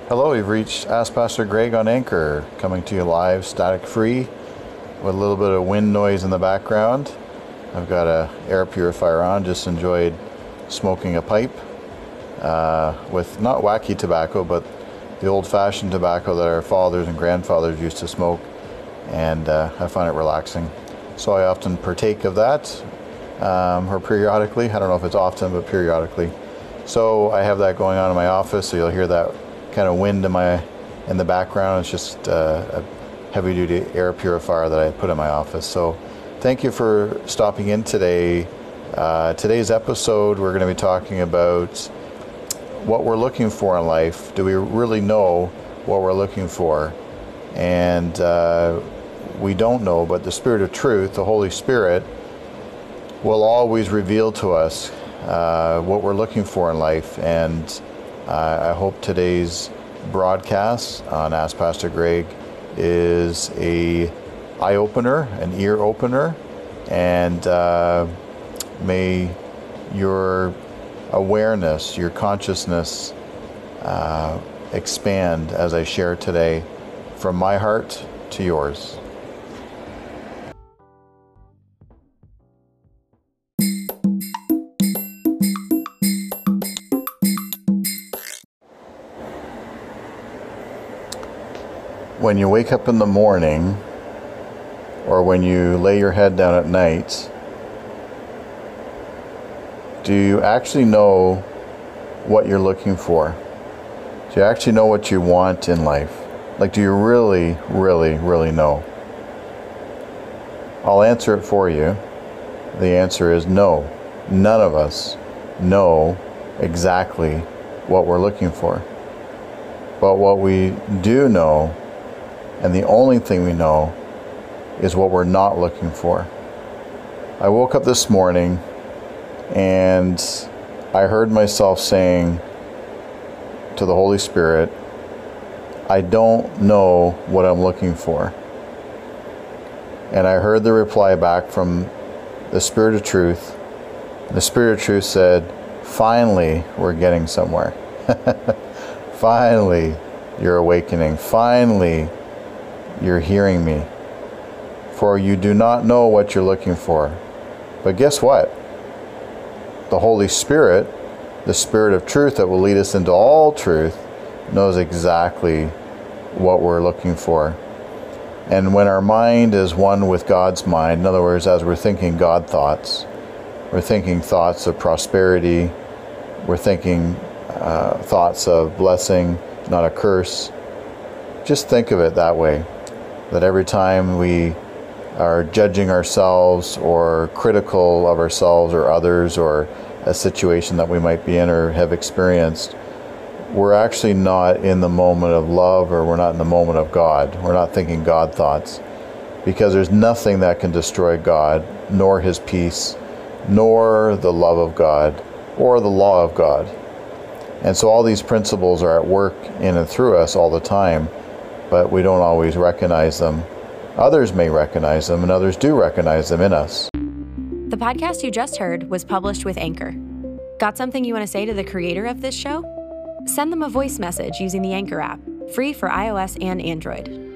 Hello, you've reached Ask Pastor Greg on Anchor, coming to you live, static-free, with a little bit of wind noise in the background. I've got an air purifier on, just enjoyed smoking a pipe with not wacky tobacco, but the old-fashioned tobacco that our fathers and grandfathers used to smoke, and I find it relaxing. So I often partake of that, or periodically. I don't know if it's often, but periodically. So I have that going on in my office, so you'll hear that kind of wind in the background. It's just a heavy-duty air purifier that I put in my office. So thank you for stopping in today. Today's episode, we're going to be talking about what we're looking for in life. Do we really know what we're looking for? And we don't know, but the Spirit of Truth, the Holy Spirit, will always reveal to us what we're looking for in life. And I hope today's broadcast on Ask Pastor Greg is a eye-opener, an ear-opener, and may your awareness, your consciousness expand as I share today from my heart to yours. When you wake up in the morning, or when you lay your head down at night, do you actually know what you're looking for? Do you actually know what you want in life? Like, do you really, really, really know? I'll answer it for you. The answer is no. None of us know exactly what we're looking for. But what we do know, and the only thing we know, is what we're not looking for. I woke up this morning and I heard myself saying to the Holy Spirit, I don't know what I'm looking for. And I heard the reply back from the Spirit of Truth. The Spirit of Truth said, finally, we're getting somewhere. Finally, you're awakening. Finally, you're hearing me. For you do not know what you're looking for. But guess what? The Holy Spirit, the Spirit of Truth that will lead us into all truth, knows exactly what we're looking for. And when our mind is one with God's mind, in other words, as we're thinking God thoughts, we're thinking thoughts of prosperity, we're thinking thoughts of blessing, not a curse. Just think of it that way. That every time we are judging ourselves or critical of ourselves or others or a situation that we might be in or have experienced, we're actually not in the moment of love, or we're not in the moment of God. We're not thinking God thoughts, because there's nothing that can destroy God, nor His peace, nor the love of God, or the law of God. And so all these principles are at work in and through us all the time, but we don't always recognize them. Others may recognize them, and others do recognize them in us. The podcast you just heard was published with Anchor. Got something you want to say to the creator of this show? Send them a voice message using the Anchor app, free for iOS and Android.